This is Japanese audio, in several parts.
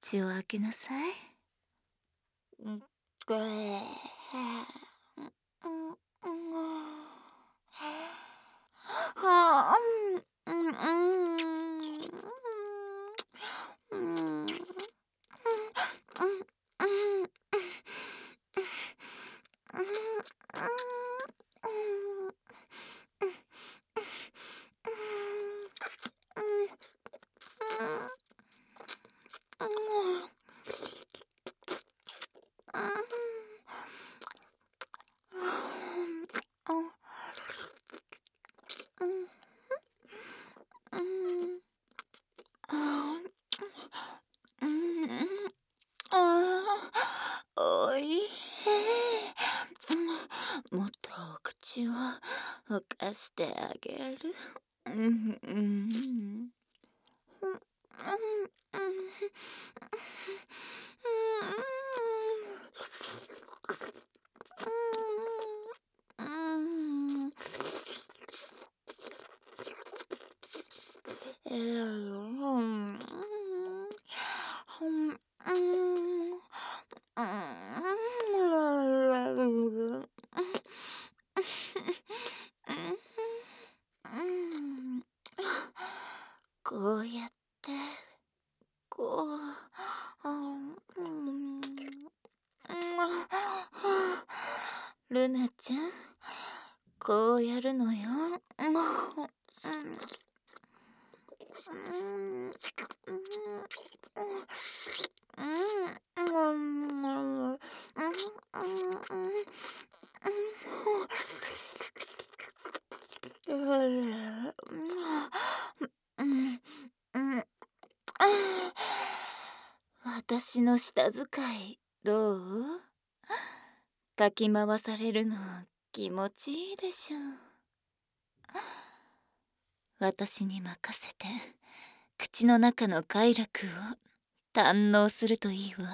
口を開けなさい。ぐえはあ、おいもっと口を動かしてあげる。こうやってこう、ルナちゃん、こうやるのよ。私の舌遣いどう？かき回されるの気持ちいいでしょ。私に任せて口の中の快楽を堪能するといいわ。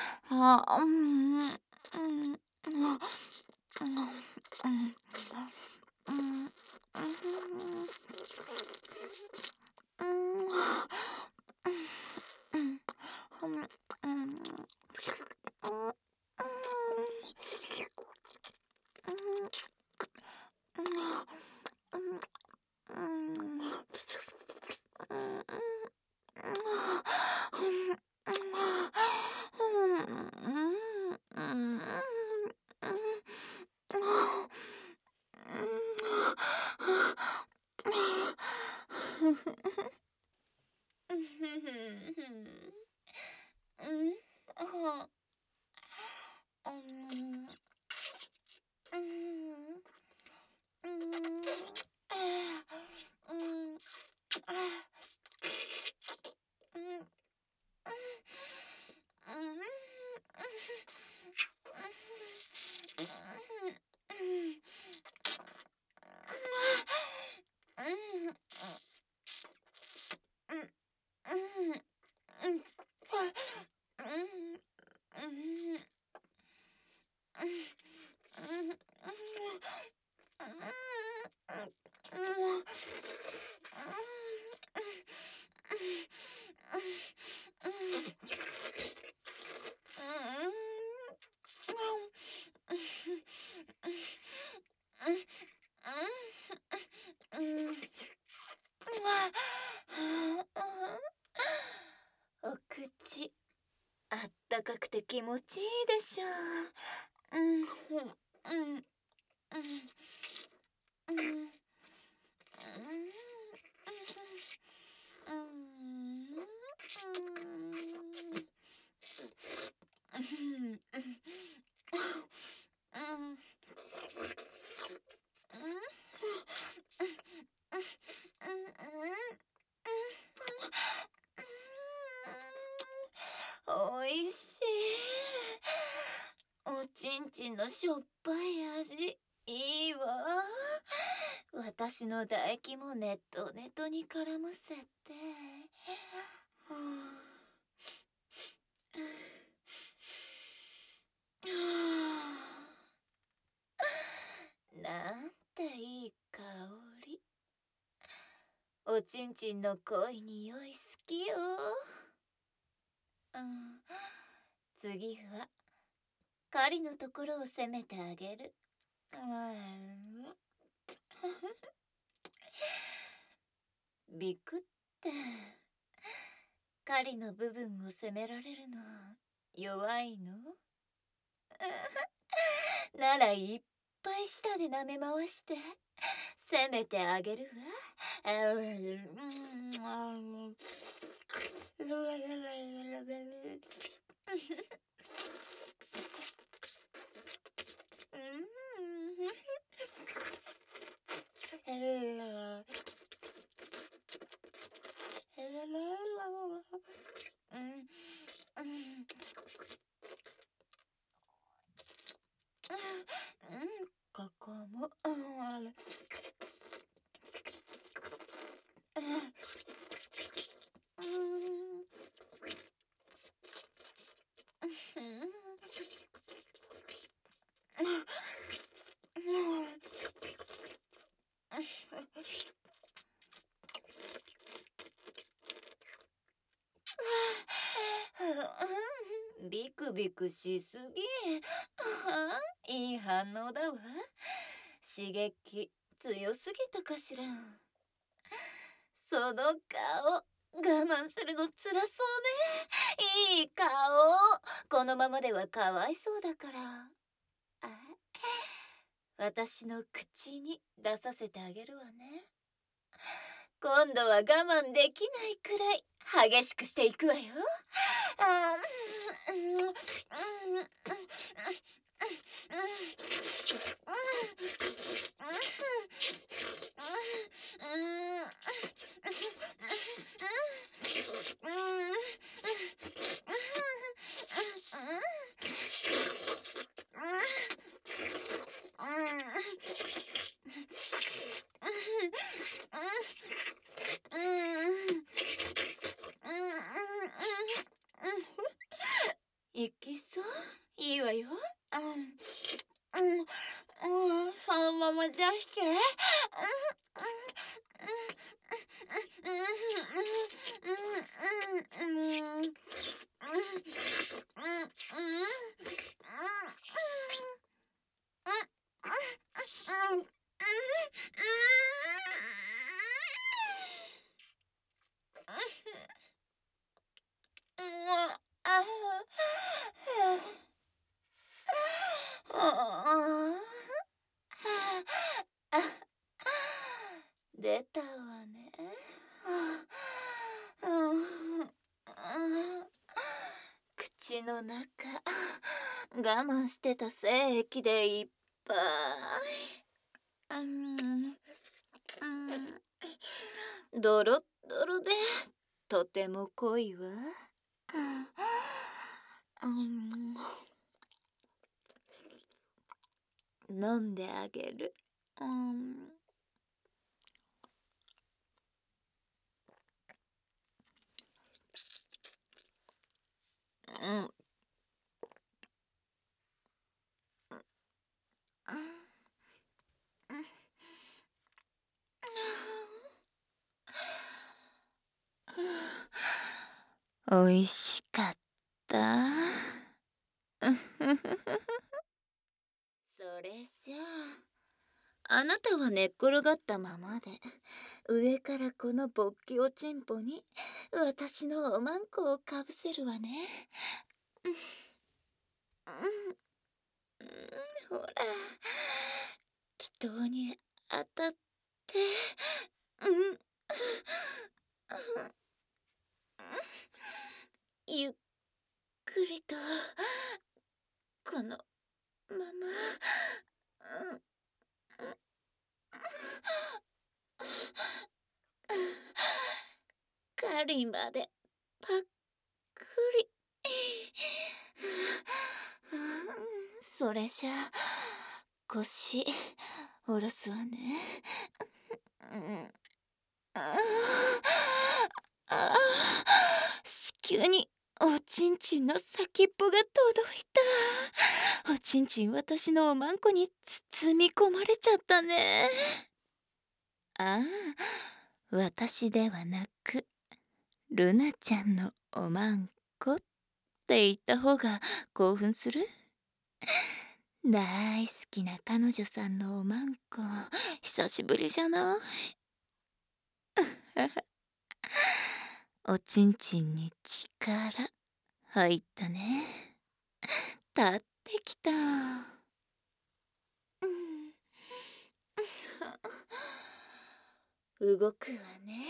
お口あったかくて気持ちいいでしょ。おいしい。おちんちんのしょっぱい味いいわ。私の唾液もネットネトに絡ませて。なんていい香り。おちんちんの濃い匂い好きよ。 次はカリのところを攻めてあげる。ビクってカリの部分を責められるの弱いの？ならいっぱい舌で舐め回して責めてあげるわ。ここも。ビクビクしすぎ。いい反応だわ。刺激強すぎたかしら。その顔我慢するのつらそうね。いい顔。このままではかわいそうだから。私の口に出させてあげるわね。今度は我慢できないくらい激しくしていくわよ。いきそう？いいわよ。そのまま出して。出たわね。口の中我慢してた精液でいっぱい。ドロッドロでとても濃いわ。飲んであげる。おいしかった。それじゃあなたは寝っ転がったままで上からこの勃起おちんぽに私のおまんこをかぶせるわね。ほら気筒に当たって。ゆっくりとこのまま。カリまでパックリ。それじゃ腰下ろすわね。子宮におちんちんの先っぽが届いた。おちんちん私のおまんこに包み込まれちゃったね。私ではなくルナちゃんのおまんこっって言った方が興奮する？大好きな彼女さんのおまんこ、久しぶりじゃない？おちんちんに力入ったね。立ってきた。動くわね。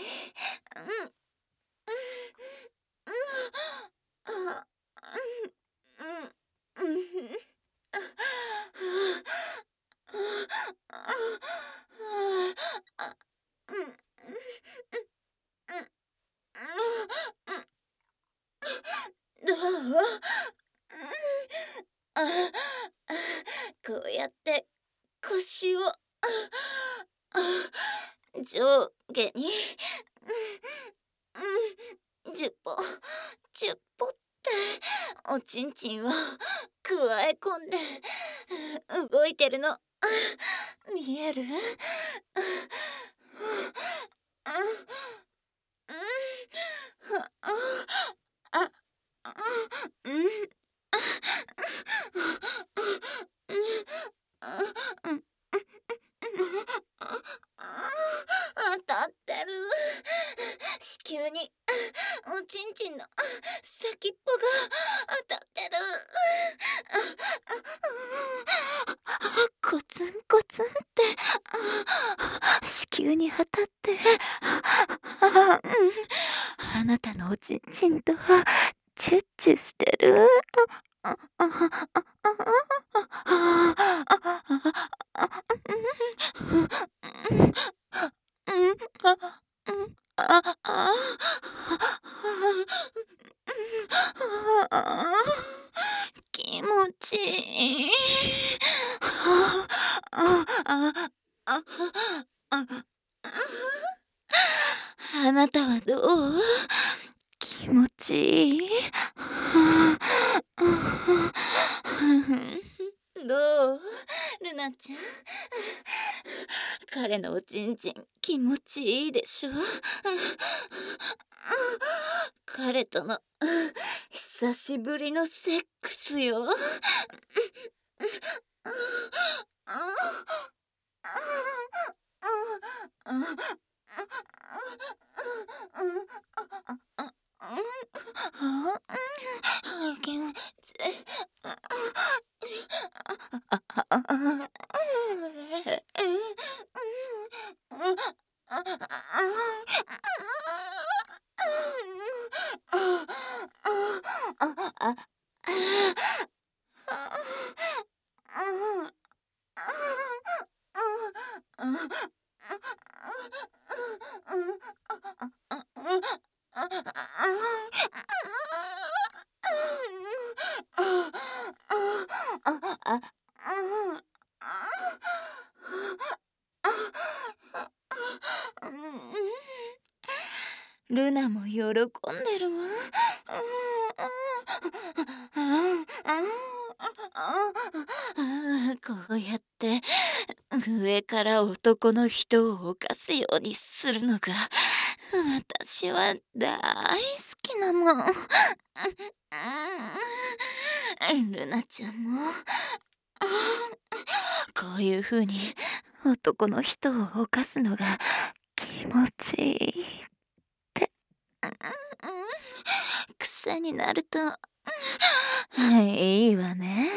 どう？こうやって腰を上下に10歩10歩っておちんちんをくわえ込んで動いてるの見える？当たってる。子宮におちんちんの先っぽが当たってる。コツンコツンって子宮に当たってあなたのおちんちんとチュッチュしてる。気持ちいい。あなたはどう？気持ちいい？どう？ルナちゃん。彼のおちんちん気持ちいいでしょ？彼との久しぶりのセックスよ。ルナも喜んでるわ。こうやって上から男の人を犯すようにするのが私は大好きなの。ルナちゃんもこういう風に男の人を犯すのが気持ちいいって癖になるといいわね。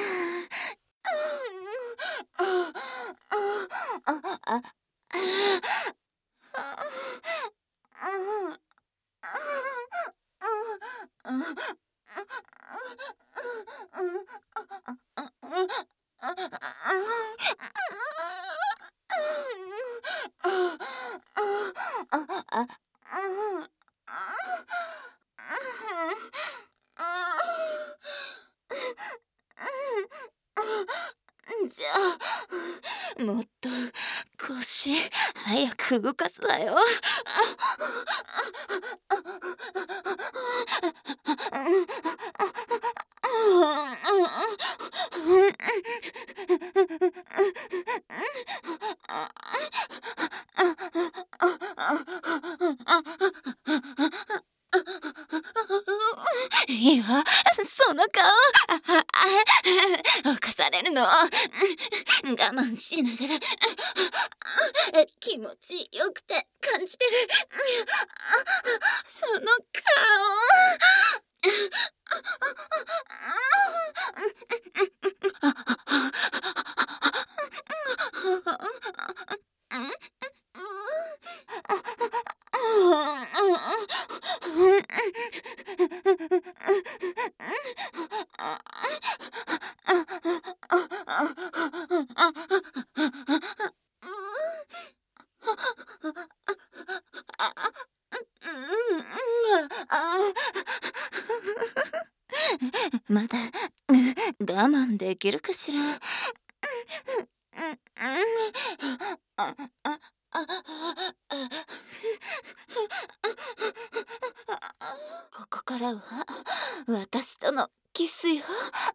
じゃあもっと腰早く動かすわよ。 いいわ、その顔。犯されるのを我慢しながら気持ちよくて感じてるその顔。まだ我慢できるかしら。ここからは私とのキスよ。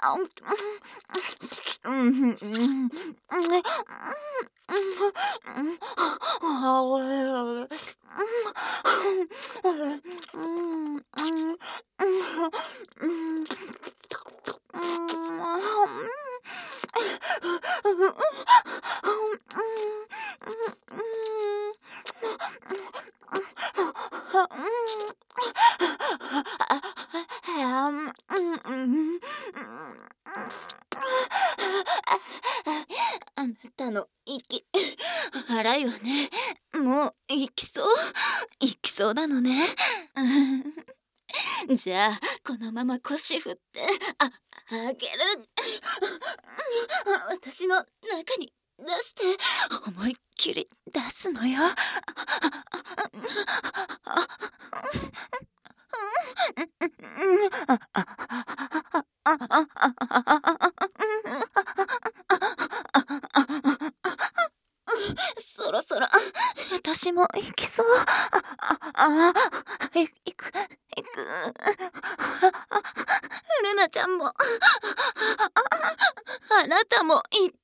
あなたの息荒いわね。もう行きそうなのね。じゃあこのまま腰振ってあげる。私の中に出して思いっきり出すのよ。そろそろ私も行きそう。行く。ルナちゃんもあなたも行って。